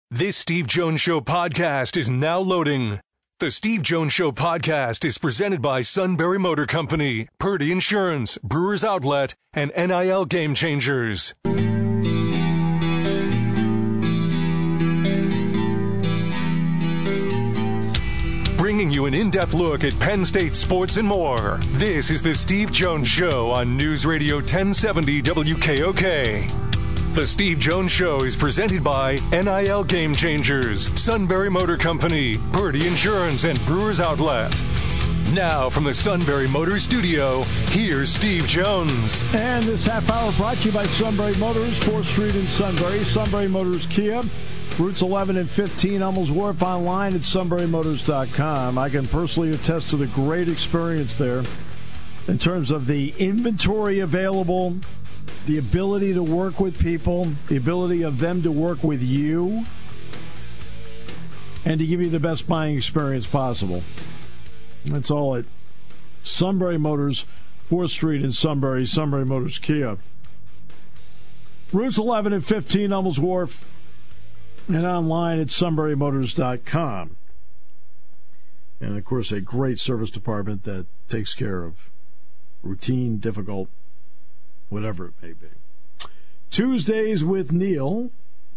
This Steve Jones Show podcast is now loading. The Steve Jones Show podcast is presented by Sunbury Motor Company, Purdy Insurance, Brewers Outlet, and NIL Game Changers. Bringing you an in-depth look at Penn State sports and more. This is the Steve Jones Show on News Radio 1070 WKOK. The Steve Jones Show is presented by NIL Game Changers, Sunbury Motor Company, Purdy Insurance, and Brewers Outlet. Now from the Sunbury Motors studio, here's Steve Jones. And this half hour brought to you by Sunbury Motors, 4th Street in Sunbury, Sunbury Motors Kia, routes 11 and 15, Hummels Wharf, online at sunburymotors.com. I can personally attest to the great experience there in terms of the inventory available, the ability to work with people, the ability of them to work with you, and to give you the best buying experience possible. That's all at Sunbury Motors, 4th Street in Sunbury, Sunbury Motors Kia. Routes 11 and 15, Hummels Wharf, and online at sunburymotors.com. And, of course, a great service department that takes care of routine, difficult, whatever it may be. Tuesdays with Neil.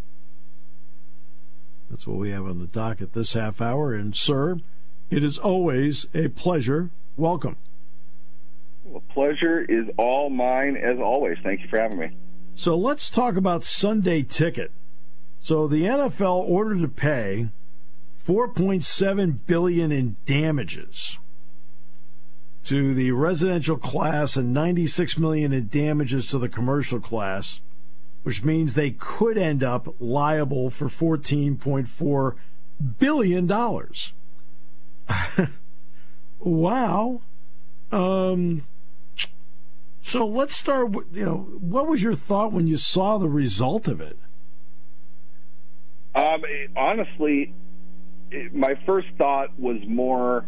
That's what we have on the docket this half hour. And, sir, it is always a pleasure. Welcome. Well, pleasure is all mine, as always. Thank you for having me. So let's talk about Sunday Ticket. So the NFL ordered to pay $4.7 billion in damages to the residential class and $96 million in damages to the commercial class, which means they could end up liable for $14.4 billion. Wow. So let's start with, what was your thought when you saw the result of it? Honestly, my first thought was more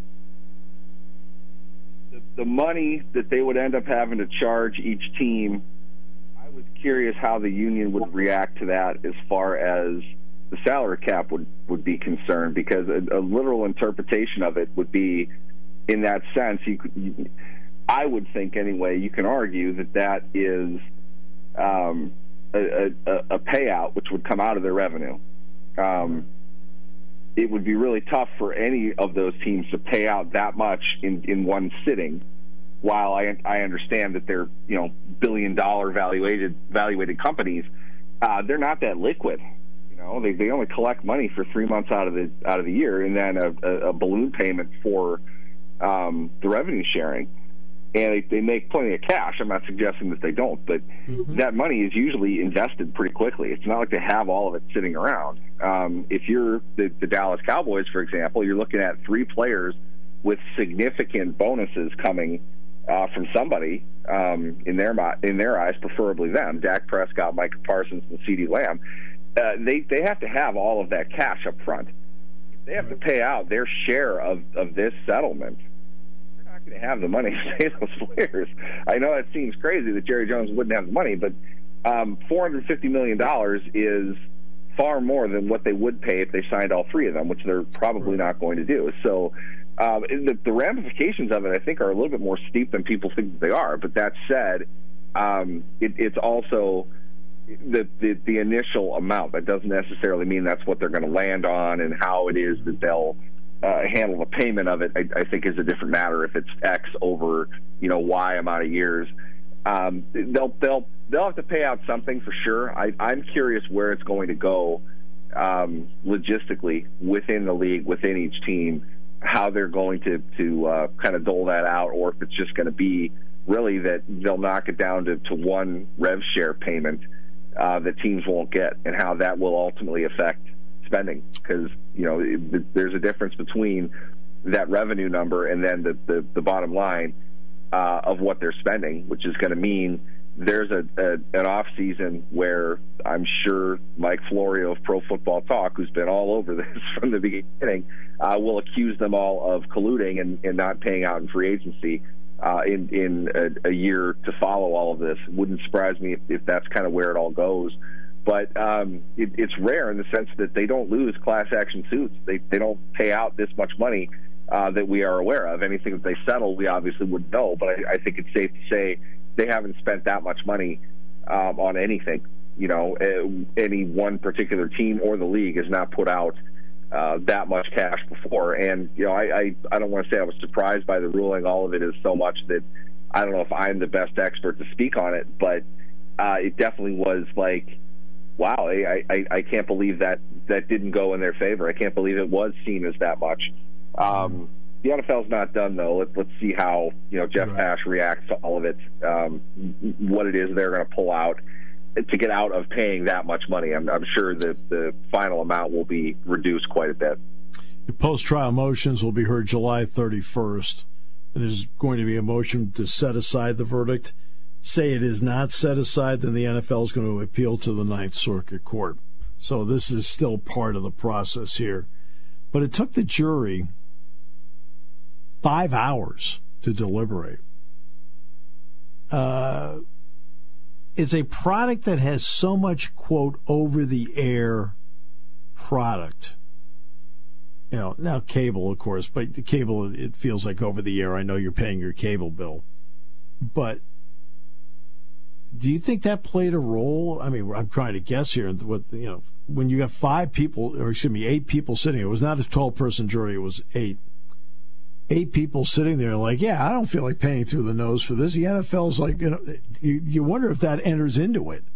the money that they would end up having to charge each team. I was curious how the union would react to that as far as the salary cap would be concerned, because a literal interpretation of it would be, in that sense, I would think anyway, you can argue that is a payout which would come out of their revenue. It would be really tough for any of those teams to pay out that much in one sitting. While I understand that they're billion-dollar valuated companies, they're not that liquid. They only collect money for 3 months out of the year, and then a balloon payment for the revenue sharing. And they make plenty of cash. I'm not suggesting that they don't, but that money is usually invested pretty quickly. It's not like they have all of it sitting around. If you're the Dallas Cowboys, for example, you're looking at 3 players with significant bonuses coming from somebody in their eyes, preferably them: Dak Prescott, Micah Parsons, and CeeDee Lamb. They have to have all of that cash up front. If they have to pay out their share of this settlement, to have the money to pay those players. I know that seems crazy that Jerry Jones wouldn't have the money, but $450 million is far more than what they would pay if they signed all 3 of them, which they're probably not going to do. So the ramifications of it, I think, are a little bit more steep than people think that they are. But that said, it's also the initial amount. That doesn't necessarily mean that's what they're going to land on, and how it is that they'll handle the payment of it, I think, is a different matter. If it's X over, Y amount of years, they'll have to pay out something for sure. I'm curious where it's going to go logistically within the league, within each team, how they're going to kind of dole that out, or if it's just going to be really that they'll knock it down to one rev share payment that teams won't get, and how that will ultimately affect spending, because there's a difference between that revenue number and then the bottom line of what they're spending, which is going to mean there's an off season where I'm sure Mike Florio of Pro Football Talk, who's been all over this from the beginning, will accuse them all of colluding and not paying out in free agency in a year to follow all of this. Wouldn't surprise me if that's kind of where it all goes. But it's rare in the sense that they don't lose class action suits. They don't pay out this much money that we are aware of. Anything that they settle, we obviously wouldn't know. But I think it's safe to say they haven't spent that much money on anything. Any one particular team or the league has not put out that much cash before. And, I don't want to say I was surprised by the ruling. All of it is so much that I don't know if I'm the best expert to speak on it, but it definitely was like, wow, I can't believe that didn't go in their favor. I can't believe it was seen as that much. The NFL's not done, though. Let's see how Jeff Pash reacts to all of it, what it is they're going to pull out to get out of paying that much money. I'm sure that the final amount will be reduced quite a bit. The post-trial motions will be heard July 31st. And there's going to be a motion to set aside the verdict. Say it is not set aside, then the NFL is going to appeal to the Ninth Circuit Court. So this is still part of the process here. But it took the jury 5 hours to deliberate. It's a product that has so much, quote, over-the-air product. Now cable, of course, but the cable, it feels like over-the-air. I know you're paying your cable bill. But do you think that played a role? I mean, I'm trying to guess here. When you have 8 people sitting, it was not a 12-person jury, it was 8. 8 people sitting there like, yeah, I don't feel like paying through the nose for this. The NFL's like, you wonder if that enters into it.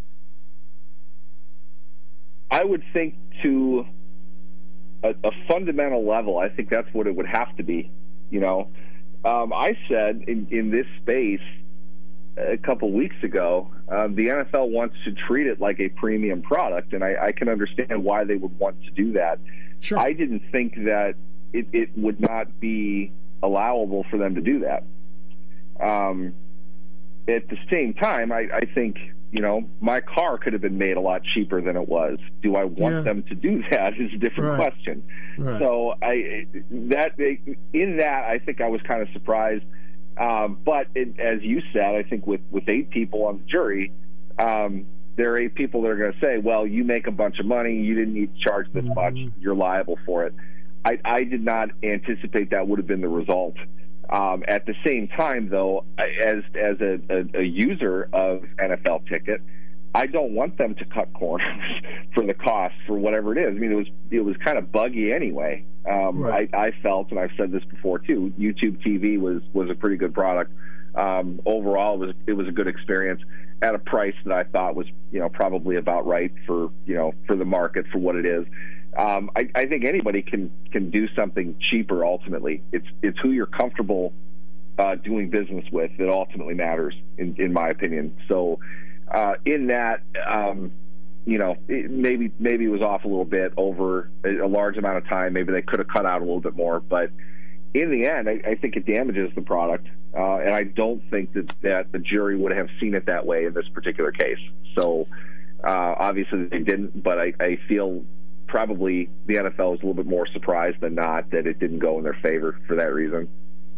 I would think to a fundamental level, I think that's what it would have to be. I said in this space a couple weeks ago, the NFL wants to treat it like a premium product, and I can understand why they would want to do that. Sure. I didn't think that it would not be allowable for them to do that. At the same time, I think, my car could have been made a lot cheaper than it was. Do I want them to do that is a different question. Right. So I think I was kind of surprised. But as you said, I think with 8 people on the jury, there are 8 people that are going to say, well, you make a bunch of money, you didn't need to charge this much, you're liable for it. I did not anticipate that would have been the result. At the same time, though, as a user of NFL Ticket, I don't want them to cut corners for the cost for whatever it is. I mean, it was kind of buggy anyway. Right. I felt, and I've said this before too, YouTube TV was a pretty good product. Overall, it was a good experience at a price that I thought was probably about right for the market for what it is. I think anybody can do something cheaper. Ultimately, it's who you're comfortable doing business with that ultimately matters, in my opinion. So, in that, maybe it was off a little bit over a large amount of time. Maybe they could have cut out a little bit more, but in the end, I think it damages the product, and I don't think that the jury would have seen it that way in this particular case. So, obviously they didn't, but I feel probably the NFL is a little bit more surprised than not that it didn't go in their favor for that reason.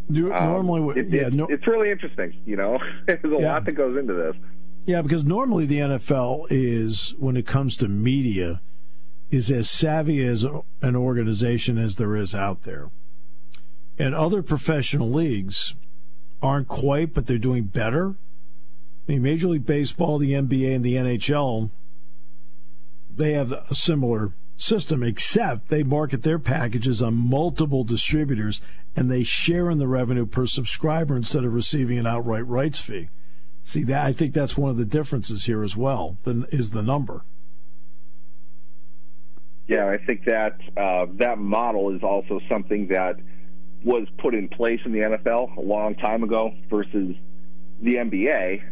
It's really interesting. There's a lot that goes into this. Yeah, because normally the NFL is, when it comes to media, is as savvy as an organization as there is out there. And other professional leagues aren't quite, but they're doing better. I mean, Major League Baseball, the NBA, and the NHL, they have a similar system, except they market their packages on multiple distributors, and they share in the revenue per subscriber instead of receiving an outright rights fee. See, that I think that's one of the differences here as well, is the number. Yeah, I think that that model is also something that was put in place in the NFL a long time ago versus the NBA.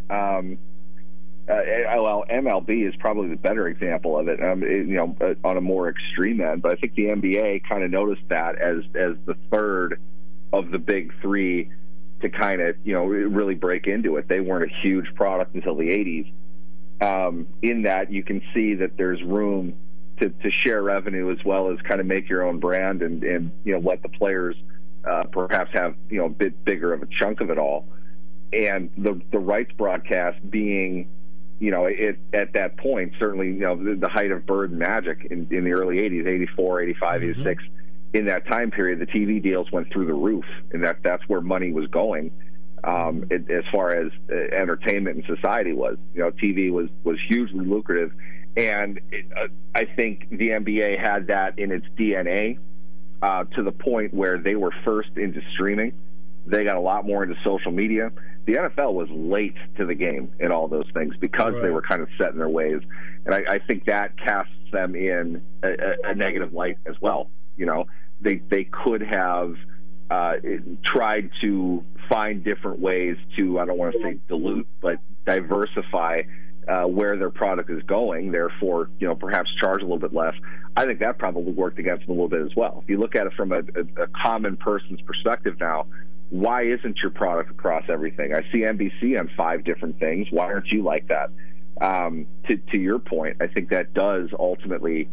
Well, MLB is probably the better example of it, on a more extreme end. But I think the NBA kind of noticed that as the third of the big three to kind of, really break into it. They weren't a huge product until the 80s. In that, you can see that there's room to share revenue as well as kind of make your own brand and let the players perhaps have, a bit bigger of a chunk of it all. And the rights broadcast being at that point, certainly, the height of Bird and Magic in the early 80s, 84, 85, 86, in that time period, the TV deals went through the roof, and that's where money was going as far as entertainment and society was. TV was hugely lucrative, and I think the NBA had that in its DNA to the point where they were first into streaming. They got a lot more into social media. The NFL was late to the game in all those things because they were kind of set in their ways. And I think that casts them in a negative light as well. They could have tried to find different ways to, I don't want to say dilute, but diversify where their product is going, therefore, perhaps charge a little bit less. I think that probably worked against them a little bit as well. If you look at it from a common person's perspective now, why isn't your product across everything? I see NBC on 5 different things. Why aren't you like that? To your point, I think that does ultimately,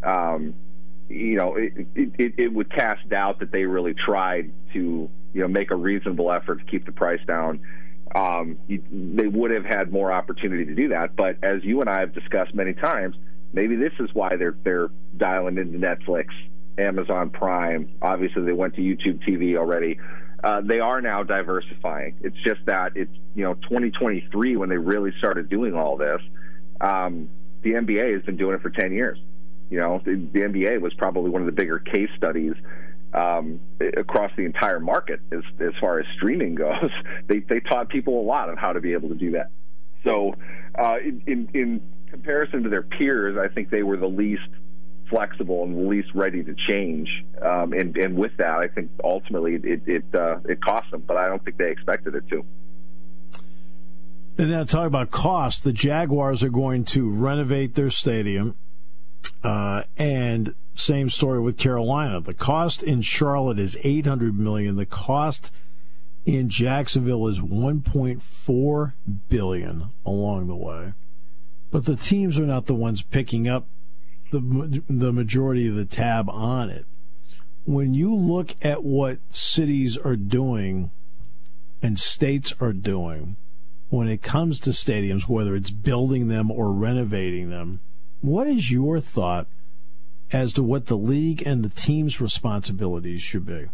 it would cast doubt that they really tried to, make a reasonable effort to keep the price down. They would have had more opportunity to do that. But as you and I have discussed many times, maybe this is why they're dialing into Netflix, Amazon Prime. Obviously, they went to YouTube TV already. They are now diversifying. It's just that it's 2023 when they really started doing all this. The NBA has been doing it for 10 years. The NBA was probably one of the bigger case studies across the entire market as far as streaming goes. They taught people a lot on how to be able to do that. So in comparison to their peers, I think they were the least flexible and the least ready to change. And with that, I think ultimately it cost them, but I don't think they expected it to. And now talking about cost, the Jaguars are going to renovate their stadium. And same story with Carolina. The cost in Charlotte is $800 million. The cost in Jacksonville is $1.4 billion along the way. But the teams are not the ones picking up the majority of the tab on it. When you look at what cities are doing and states are doing when it comes to stadiums, whether it's building them or renovating them, what is your thought as to what the league and the team's responsibilities should be?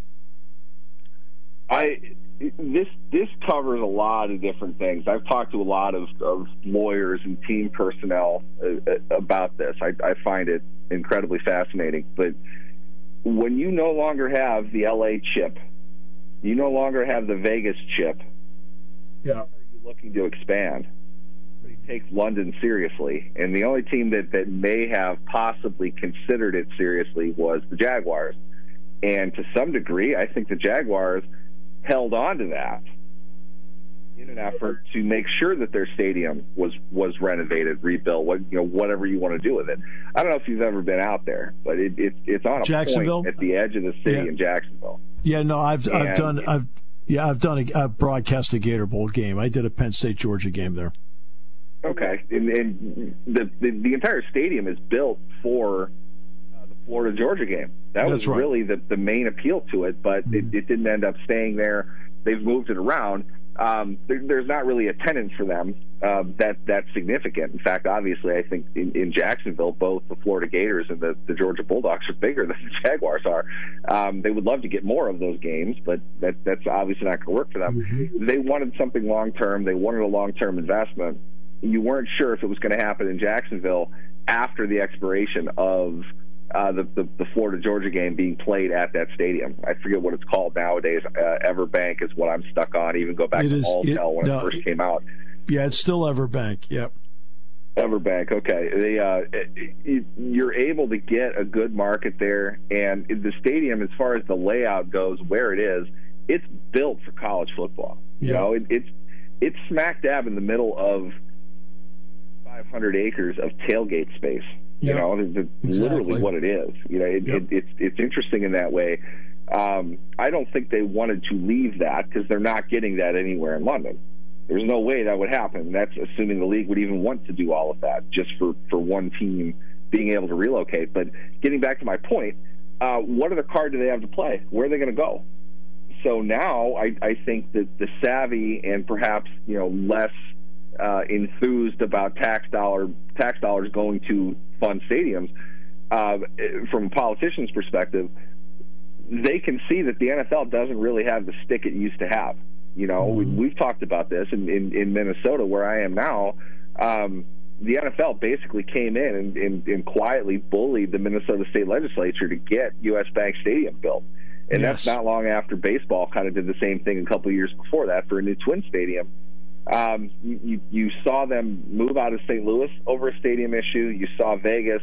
This covers a lot of different things. I've talked to a lot of lawyers and team personnel about this. I find it incredibly fascinating. But when you no longer have the LA chip, you no longer have the Vegas chip, how are you looking to expand? Nobody takes London seriously. And the only team that may have possibly considered it seriously was the Jaguars. And to some degree, I think the Jaguars held on to that in an effort to make sure that their stadium was renovated, rebuilt, whatever you want to do with it. I don't know if you've ever been out there, but it's on a point at the edge of the city in Jacksonville. Yeah, no, I've broadcast a Gator Bowl game. I did a Penn State Georgia game there. Okay, and the entire stadium is built for the Florida Georgia game. That was really the main appeal to it, but it didn't end up staying there. They've moved it around. There's not really attendance for them that's significant. In fact, obviously, I think in Jacksonville, both the Florida Gators and the Georgia Bulldogs are bigger than the Jaguars are. They would love to get more of those games, but that's obviously not going to work for them. Mm-hmm. They wanted something long-term. They wanted a long-term investment. You weren't sure if it was going to happen in Jacksonville after the expiration of the Florida-Georgia game being played at that stadium. I forget what it's called nowadays. Everbank is what I'm stuck on. Even go back to Alltel when it first came out. Yeah, it's still Everbank. Yep. Everbank. Okay. You're able to get a good market there, and the stadium, as far as the layout goes, where it is, it's built for college football. Yeah. It's smack dab in the middle of 500 acres of tailgate space. Exactly. Literally what it is. It's interesting in that way. I don't think they wanted to leave that because they're not getting that anywhere in London. There's no way that would happen. That's assuming the league would even want to do all of that just for one team being able to relocate. But getting back to my point, what other card do they have to play? Where are they going to go? So now I think that the savvy and perhaps less enthused about tax dollars going to fund stadiums. From a politician's perspective, they can see that the NFL doesn't really have the stick it used to have. You know, we've talked about this in Minnesota, where I am now. The NFL basically came in and quietly bullied the Minnesota State Legislature to get US Bank Stadium built. And that's not long after baseball kind of did the same thing a couple of years before that for a new Twin Stadium. You saw them move out of St. Louis over a stadium issue. You saw Vegas,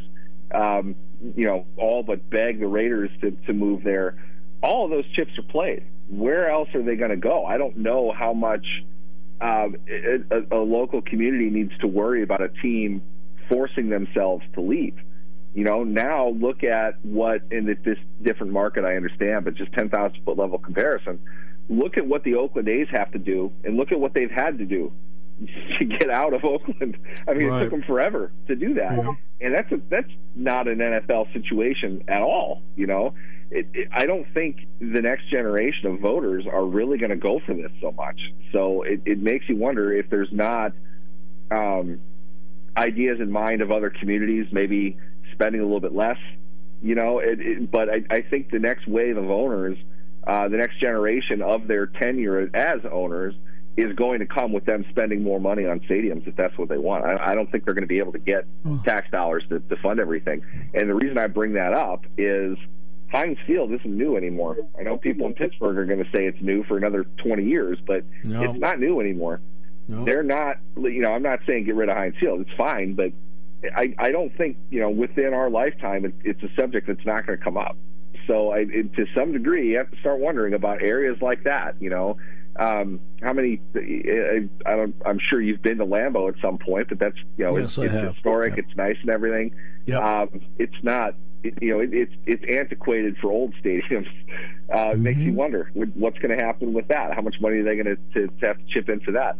all but beg the Raiders to move there. All of those chips are played. Where else are they going to go? I don't know how much a local community needs to worry about a team forcing themselves to leave. You know, now look at what, in this different market I understand, but just 10,000-foot level comparison, look at what the Oakland A's have to do and look at what they've had to do to get out of Oakland. I mean, It took them forever to do that. Yeah. And that's not an NFL situation at all, you know. I don't think the next generation of voters are really going to go for this so much. So it makes you wonder if there's not ideas in mind of other communities, maybe spending a little bit less, you know. But I think the next wave of owners, the next generation of their tenure as owners, is going to come with them spending more money on stadiums if that's what they want. I don't think they're going to be able to get tax dollars to fund everything. And the reason I bring that up is Heinz Field isn't new anymore. I know people in Pittsburgh are going to say it's new for another 20 years, but it's not new anymore. No. They're not, you know, I'm not saying get rid of Heinz Field. It's fine, but I don't think, you know, within our lifetime it's a subject that's not going to come up. So to some degree, you have to start wondering about areas like that, you know. How many? I'm sure you've been to Lambeau at some point, but that's, you know, it's historic, it's nice and everything. It's not, it's antiquated for old stadiums. It makes you wonder what's going to happen with that. How much money are they going to have to chip in for that?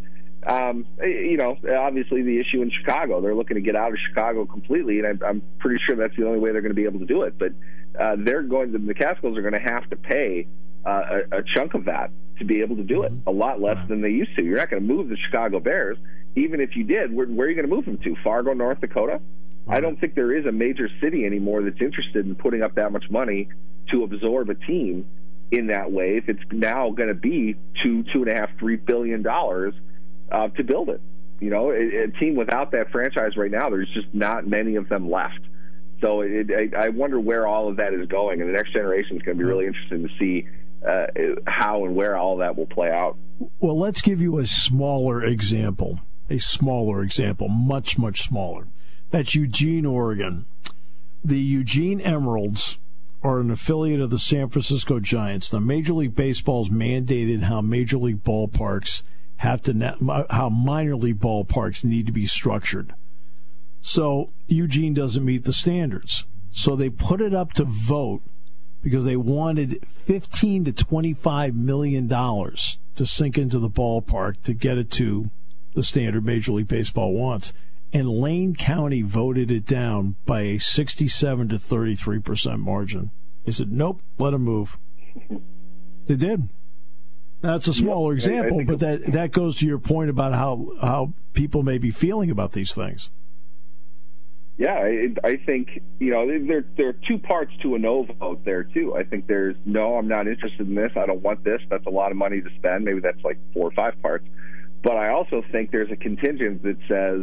Obviously the issue in Chicago, they're looking to get out of Chicago completely, and I'm pretty sure that's the only way they're going to be able to do it. But the Catskills are going to have to pay a chunk of that to be able to do it, a lot less than they used to. You're not going to move the Chicago Bears. Even if you did, where are you going to move them to? Fargo, North Dakota? I don't think there is a major city anymore that's interested in putting up that much money to absorb a team in that way. If it's now going to be $2.5–3 billion to build it, you know, a team without that franchise right now, there's just not many of them left. So I wonder where all of that is going, and the next generation is going to be really interesting to see how and where all that will play out. Well, let's give you a smaller example, much, much smaller. That's Eugene, Oregon. The Eugene Emeralds are an affiliate of the San Francisco Giants. Now, Major League Baseball's mandated how Major League ballparks how minor league ballparks need to be structured. So Eugene doesn't meet the standards. So they put it up to vote because they wanted $15 to $25 million to sink into the ballpark to get it to the standard Major League Baseball wants. And Lane County voted it down by a 67 to 33% margin. They said, nope, let them move. They did. That's a smaller example, but that goes to your point about how people may be feeling about these things. Yeah, I think, you know, there are two parts to a no vote there, too. I think there's, no, I'm not interested in this, I don't want this, that's a lot of money to spend. Maybe that's like 4 or 5 parts. But I also think there's a contingent that says,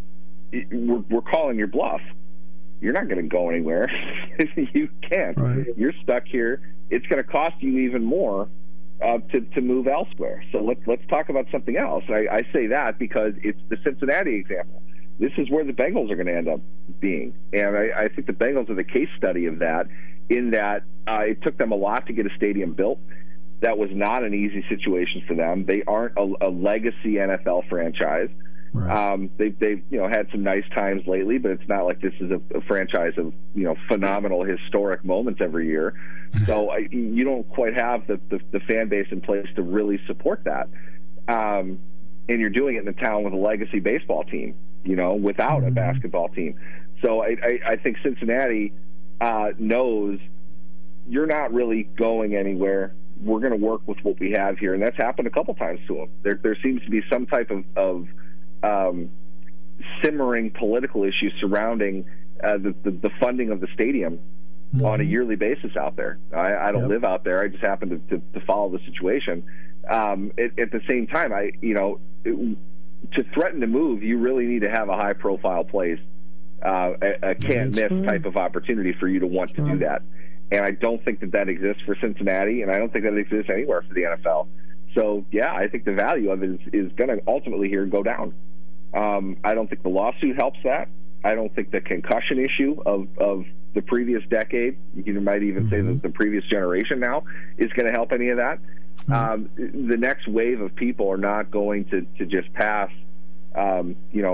we're calling your bluff. You're not going to go anywhere. You can't. Right. You're stuck here. It's going to cost you even more to move elsewhere. So let's talk about something else. I say that because it's the Cincinnati example. This is where the Bengals are going to end up being. And I think the Bengals are the case study of that, in that it took them a lot to get a stadium built. That was not an easy situation for them. They aren't a legacy NFL franchise. Right. They've had some nice times lately, but it's not like this is a franchise of phenomenal historic moments every year. So you don't quite have the fan base in place to really support that. And you're doing it in a town with a legacy baseball team, without a basketball team. So I think Cincinnati knows you're not really going anywhere. We're going to work with what we have here, and that's happened a couple times to them. There seems to be some type of simmering political issues surrounding the funding of the stadium on a yearly basis out there. I don't live out there. I just happen to follow the situation. At the same time, to threaten to move, you really need to have a high-profile place, a can't-miss type of opportunity for you to want to do that. And I don't think that exists for Cincinnati, and I don't think that exists anywhere for the NFL. So, yeah, I think the value of it is going to ultimately here go down. I don't think the lawsuit helps that. I don't think the concussion issue of the previous decade, you might even say that the previous generation now, is going to help any of that. The next wave of people are not going to just pass, $1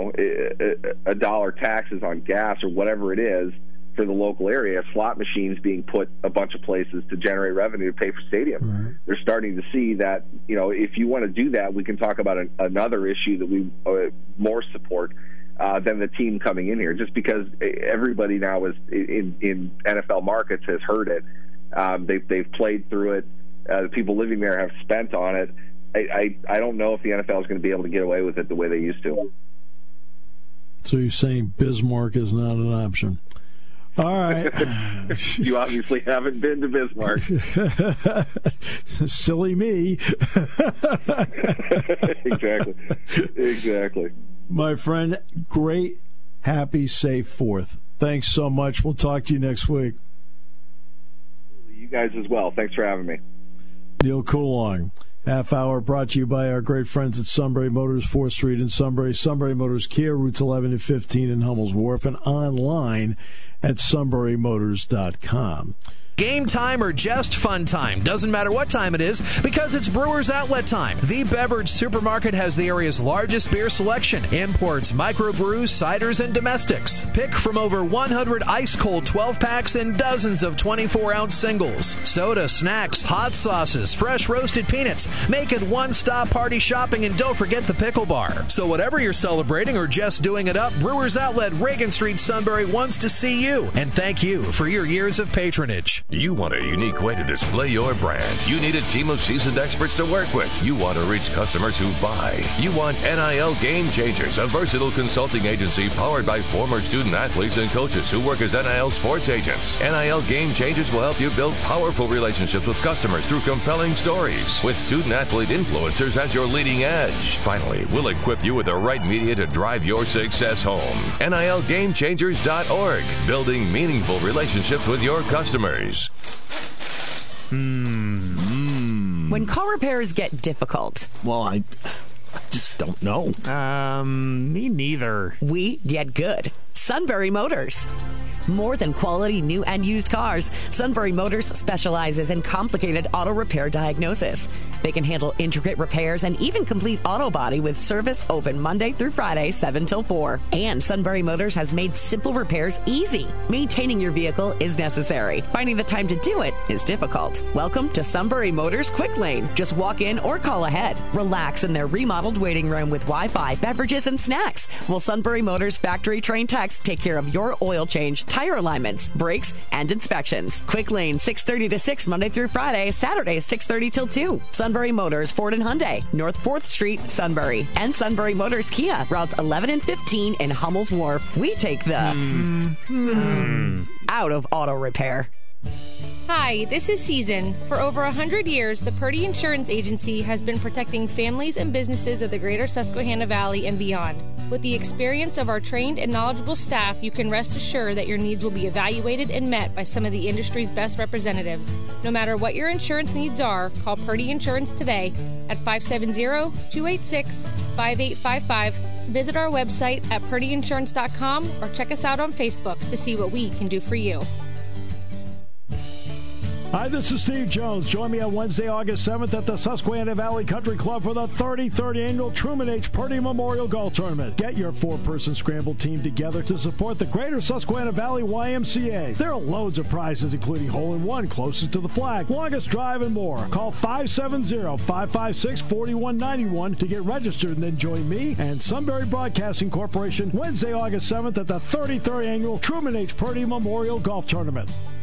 taxes on gas or whatever it is for the local area, slot machines being put a bunch of places to generate revenue to pay for stadiums. Right. They're starting to see that, if you want to do that, we can talk about another issue that we more support than the team coming in here, just because everybody now is in NFL markets has heard it. They've played through it. The people living there have spent on it. I don't know if the NFL is going to be able to get away with it the way they used to. So you're saying Bismarck is not an option? All right. You obviously haven't been to Bismarck. Silly me. Exactly. My friend, great, happy, safe 4th. Thanks so much. We'll talk to you next week. You guys as well. Thanks for having me. Neil Coulon. Half hour brought to you by our great friends at Sunbury Motors, 4th Street in Sunbury. Sunbury Motors Kia, routes 11 and 15 in Hummel's Wharf, and online at sunburymotors.com. Game time or just fun time, doesn't matter what time it is, because it's Brewers Outlet time. The Beverage Supermarket has the area's largest beer selection, imports, microbrews, ciders, and domestics. Pick from over 100 ice-cold 12-packs and dozens of 24-ounce singles. Soda, snacks, hot sauces, fresh roasted peanuts. Make it one-stop party shopping, and don't forget the pickle bar. So whatever you're celebrating or just doing it up, Brewers Outlet, Reagan Street, Sunbury wants to see you. And thank you for your years of patronage. You want a unique way to display your brand. You need a team of seasoned experts to work with. You want to reach customers who buy. You want NIL Game Changers, a versatile consulting agency powered by former student athletes and coaches who work as NIL sports agents. NIL Game Changers will help you build powerful relationships with customers through compelling stories, with student athlete influencers as your leading edge. Finally, we'll equip you with the right media to drive your success home. NILGameChangers.org, building meaningful relationships with your customers. When car repairs get difficult. Well, I just don't know. Me neither. We get good. Sunbury Motors. More than quality new and used cars, Sunbury Motors specializes in complicated auto repair diagnosis. They can handle intricate repairs and even complete auto body with service open Monday through Friday, 7 till 4. And Sunbury Motors has made simple repairs easy. Maintaining your vehicle is necessary. Finding the time to do it is difficult. Welcome to Sunbury Motors Quick Lane. Just walk in or call ahead. Relax in their remodeled waiting room with Wi-Fi, beverages, and snacks. While Sunbury Motors factory-trained techs take care of your oil change, tire alignments, brakes, and inspections. Quick Lane, 6:30 to 6 Monday through Friday, Saturday 6:30 till 2. Sunbury Motors, Ford and Hyundai, North 4th Street, Sunbury. And Sunbury Motors Kia, routes 11 and 15 in Hummel's Wharf. We take the out of auto repair. Hi, this is Season. For over 100 years, the Purdy Insurance Agency has been protecting families and businesses of the greater Susquehanna Valley and beyond. With the experience of our trained and knowledgeable staff, you can rest assured that your needs will be evaluated and met by some of the industry's best representatives. No matter what your insurance needs are, call Purdy Insurance today at 570-286-5855. Visit our website at purdyinsurance.com or check us out on Facebook to see what we can do for you. Hi, this is Steve Jones. Join me on Wednesday, August 7th at the Susquehanna Valley Country Club for the 33rd Annual Truman H. Purdy Memorial Golf Tournament. Get your 4-person scramble team together to support the Greater Susquehanna Valley YMCA. There are loads of prizes, including hole-in-one closest to the flag, longest drive, and more. Call 570-556-4191 to get registered and then join me and Sunbury Broadcasting Corporation Wednesday, August 7th at the 33rd Annual Truman H. Purdy Memorial Golf Tournament.